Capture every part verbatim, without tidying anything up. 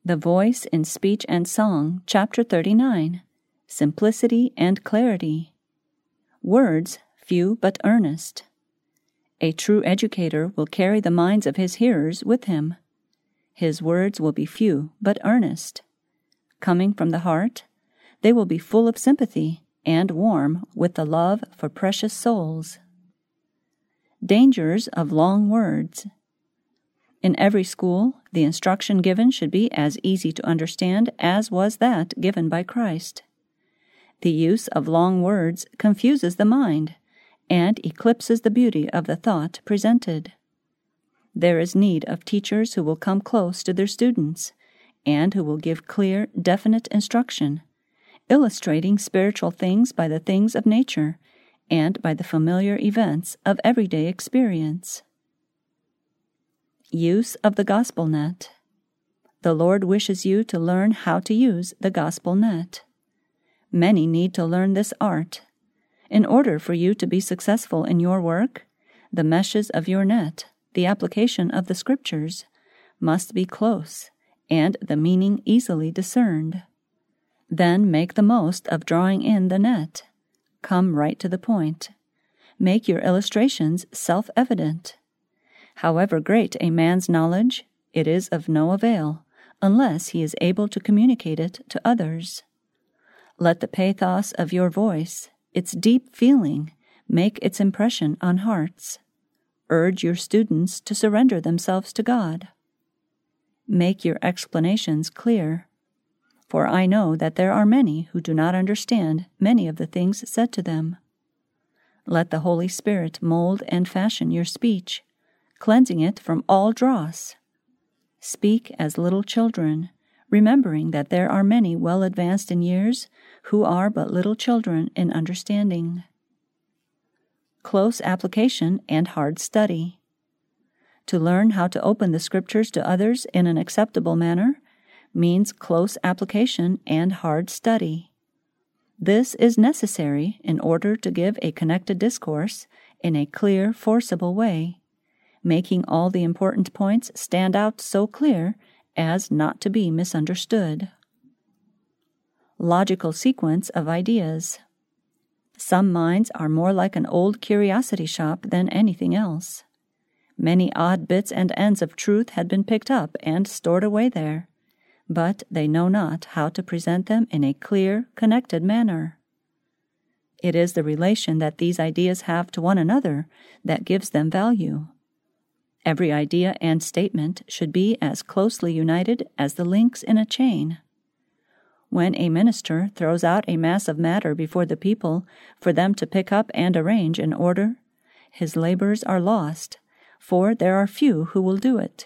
The Voice in Speech and Song, Chapter thirty-nine, Simplicity and Clarity. Words, few but earnest. A true educator will carry the minds of his hearers with him. His words will be few but earnest. Coming from the heart, they will be full of sympathy and warm with the love for precious souls. Dangers of long words. In every school, the instruction given should be as easy to understand as was that given by Christ. The use of long words confuses the mind and eclipses the beauty of the thought presented. There is need of teachers who will come close to their students and who will give clear, definite instruction, illustrating spiritual things by the things of nature and by the familiar events of everyday experience. Use of the Gospel Net. The Lord wishes you to learn how to use the Gospel Net. Many need to learn this art. In order for you to be successful in your work, the meshes of your net, the application of the Scriptures, must be close and the meaning easily discerned. Then make the most of drawing in the net. Come right to the point. Make your illustrations self-evident. However great a man's knowledge, it is of no avail unless he is able to communicate it to others. Let the pathos of your voice, its deep feeling, make its impression on hearts. Urge your students to surrender themselves to God. Make your explanations clear, for I know that there are many who do not understand many of the things said to them. Let the Holy Spirit mold and fashion your speech, cleansing it from all dross. Speak as little children, remembering that there are many well advanced in years who are but little children in understanding. Close application and hard study. To learn how to open the Scriptures to others in an acceptable manner means close application and hard study. This is necessary in order to give a connected discourse in a clear, forcible way, making all the important points stand out so clear as not to be misunderstood. Logical sequence of ideas. Some minds are more like an old curiosity shop than anything else. Many odd bits and ends of truth had been picked up and stored away there, but they know not how to present them in a clear, connected manner. It is the relation that these ideas have to one another that gives them value. Every idea and statement should be as closely united as the links in a chain. When a minister throws out a mass of matter before the people for them to pick up and arrange in order, his labors are lost, for there are few who will do it.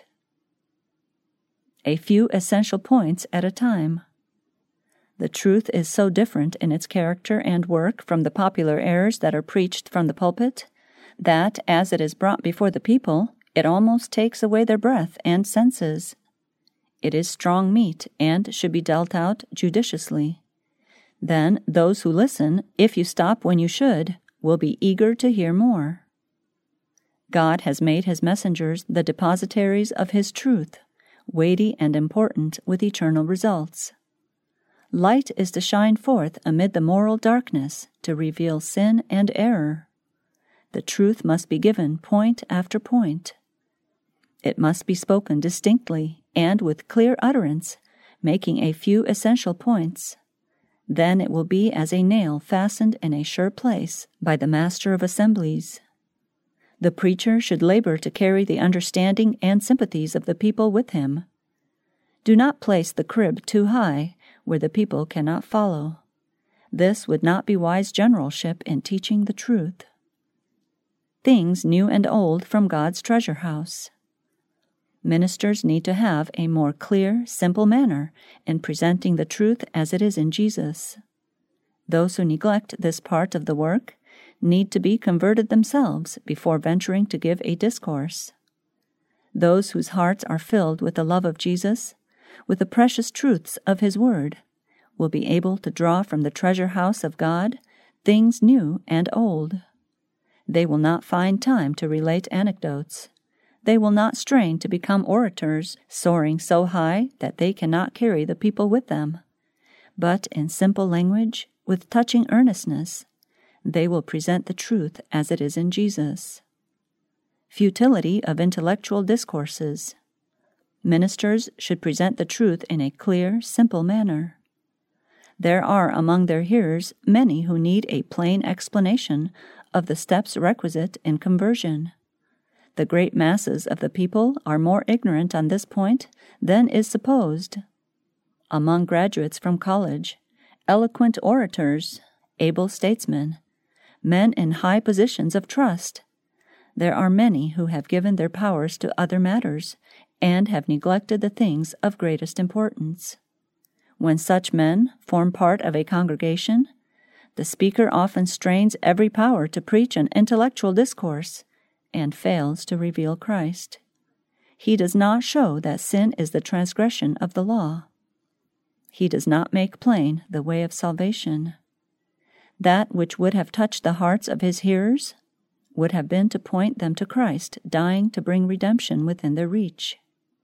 A few essential points at a time. The truth is so different in its character and work from the popular errors that are preached from the pulpit, that as it is brought before the people, it almost takes away their breath and senses. It is strong meat and should be dealt out judiciously. Then those who listen, if you stop when you should, will be eager to hear more. God has made His messengers the depositaries of His truth, weighty and important with eternal results. Light is to shine forth amid the moral darkness to reveal sin and error. The truth must be given point after point. It must be spoken distinctly and with clear utterance, making a few essential points. Then it will be as a nail fastened in a sure place by the Master of Assemblies. The preacher should labor to carry the understanding and sympathies of the people with him. Do not place the crib too high where the people cannot follow. This would not be wise generalship in teaching the truth. Things new and old from God's treasure house. Ministers need to have a more clear, simple manner in presenting the truth as it is in Jesus. Those who neglect this part of the work need to be converted themselves before venturing to give a discourse. Those whose hearts are filled with the love of Jesus, with the precious truths of His Word, will be able to draw from the treasure house of God things new and old. They will not find time to relate anecdotes. They will not strain to become orators, soaring so high that they cannot carry the people with them. But in simple language, with touching earnestness, they will present the truth as it is in Jesus. Futility of intellectual discourses. Ministers should present the truth in a clear, simple manner. There are among their hearers many who need a plain explanation of the steps requisite in conversion. The great masses of the people are more ignorant on this point than is supposed. Among graduates from college, eloquent orators, able statesmen, men in high positions of trust, there are many who have given their powers to other matters and have neglected the things of greatest importance. When such men form part of a congregation, the speaker often strains every power to preach an intellectual discourse and fails to reveal Christ. He does not show that sin is the transgression of the law. He does not make plain the way of salvation. That which would have touched the hearts of his hearers would have been to point them to Christ, dying to bring redemption within their reach.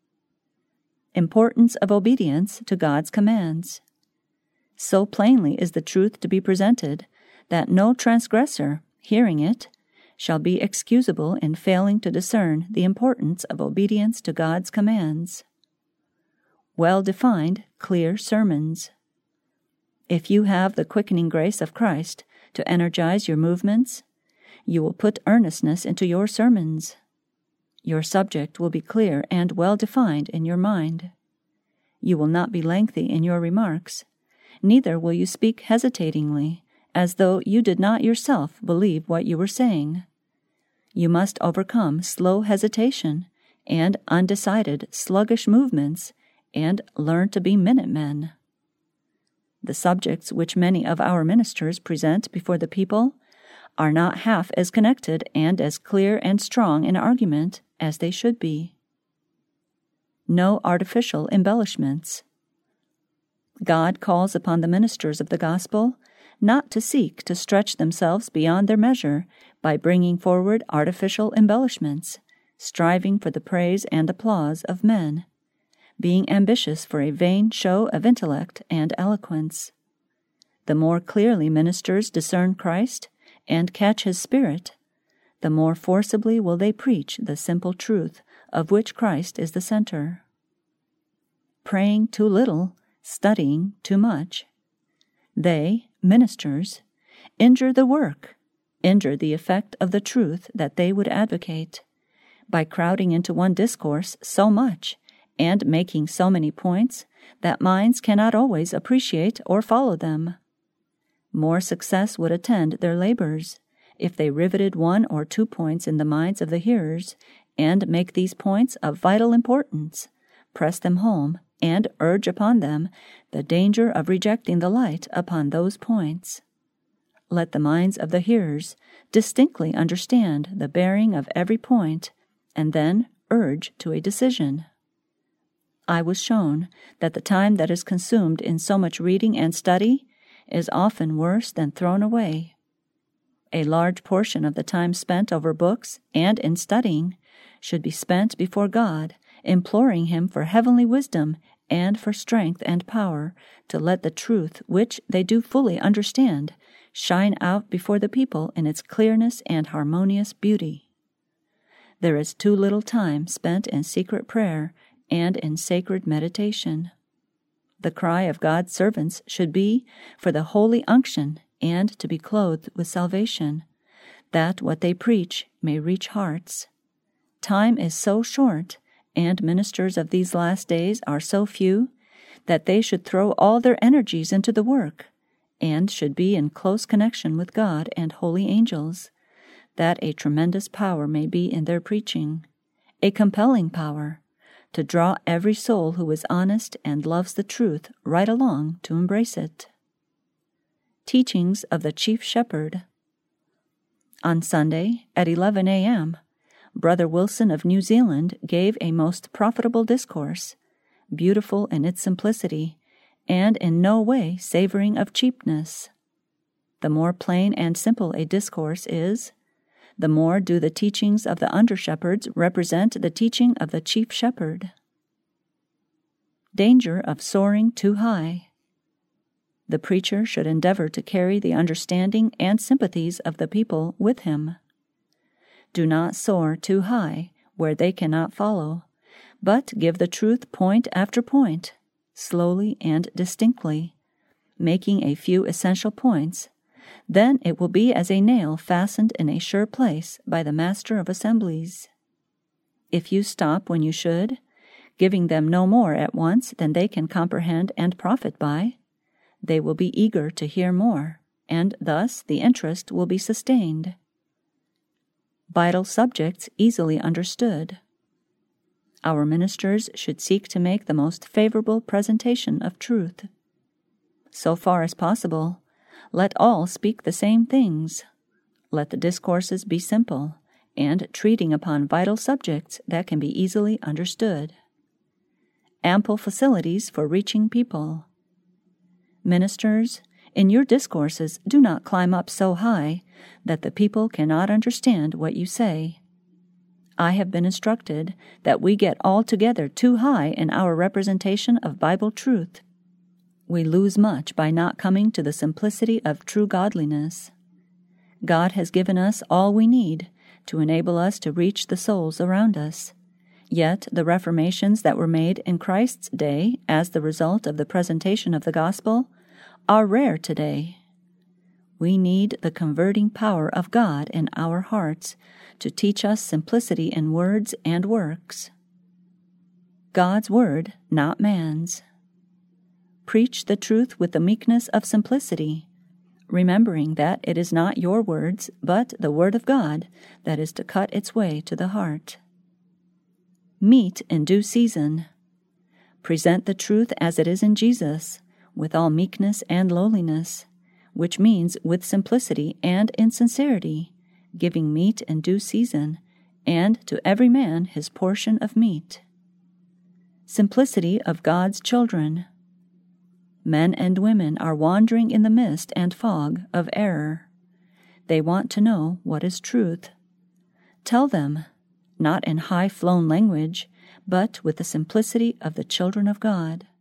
Importance of obedience to God's commands. So plainly is the truth to be presented that no transgressor, hearing it, shall be excusable in failing to discern the importance of obedience to God's commands. Well-defined, clear sermons. If you have the quickening grace of Christ to energize your movements, you will put earnestness into your sermons. Your subject will be clear and well-defined in your mind. You will not be lengthy in your remarks, neither will you speak hesitatingly, as though you did not yourself believe what you were saying. You must overcome slow hesitation and undecided, sluggish movements, and learn to be minute men. The subjects which many of our ministers present before the people are not half as connected and as clear and strong in argument as they should be. No artificial embellishments. God calls upon the ministers of the gospel not to seek to stretch themselves beyond their measure by bringing forward artificial embellishments, striving for the praise and applause of men, being ambitious for a vain show of intellect and eloquence. The more clearly ministers discern Christ and catch his spirit, the more forcibly will they preach the simple truth of which Christ is the center. Praying too little, studying too much. They, ministers, injure the work, injure the effect of the truth that they would advocate, by crowding into one discourse so much and making so many points that minds cannot always appreciate or follow them. More success would attend their labors if they riveted one or two points in the minds of the hearers and make these points of vital importance, press them home, and urge upon them the danger of rejecting the light upon those points. Let the minds of the hearers distinctly understand the bearing of every point, and then urge to a decision. I was shown that the time that is consumed in so much reading and study is often worse than thrown away. A large portion of the time spent over books and in studying should be spent before God, imploring Him for heavenly wisdom and for strength and power to let the truth which they do fully understand shine out before the people in its clearness and harmonious beauty. There is too little time spent in secret prayer and in sacred meditation. The cry of God's servants should be for the holy unction and to be clothed with salvation, that what they preach may reach hearts. Time is so short, and ministers of these last days are so few, that they should throw all their energies into the work, and should be in close connection with God and holy angels, that a tremendous power may be in their preaching, a compelling power, to draw every soul who is honest and loves the truth right along to embrace it. Teachings of the Chief Shepherd. On Sunday, at eleven a.m., Brother Wilson of New Zealand gave a most profitable discourse, beautiful in its simplicity, and in no way savoring of cheapness. The more plain and simple a discourse is, the more do the teachings of the under-shepherds represent the teaching of the chief shepherd. Danger of soaring too high. The preacher should endeavor to carry the understanding and sympathies of the people with him. Do not soar too high where they cannot follow, but give the truth point after point, slowly and distinctly, making a few essential points. Then it will be as a nail fastened in a sure place by the master of assemblies. If you stop when you should, giving them no more at once than they can comprehend and profit by, they will be eager to hear more, and thus the interest will be sustained. Vital subjects easily understood. Our ministers should seek to make the most favorable presentation of truth. So far as possible, let all speak the same things. Let the discourses be simple, and treating upon vital subjects that can be easily understood. Ample facilities for reaching people. Ministers, in your discourses do not climb up so high that the people cannot understand what you say. I have been instructed that we get altogether too high in our representation of Bible truth. We lose much by not coming to the simplicity of true godliness. God has given us all we need to enable us to reach the souls around us. Yet the reformations that were made in Christ's day as the result of the presentation of the gospel are rare today. We need the converting power of God in our hearts to teach us simplicity in words and works. God's word, not man's. Preach the truth with the meekness of simplicity, remembering that it is not your words, but the word of God that is to cut its way to the heart. Meet in due season. Present the truth as it is in Jesus, with all meekness and lowliness, which means with simplicity and in sincerity, giving meat in due season, and to every man his portion of meat. Simplicity of God's children. Men and women are wandering in the mist and fog of error. They want to know what is truth. Tell them, not in high-flown language, but with the simplicity of the children of God.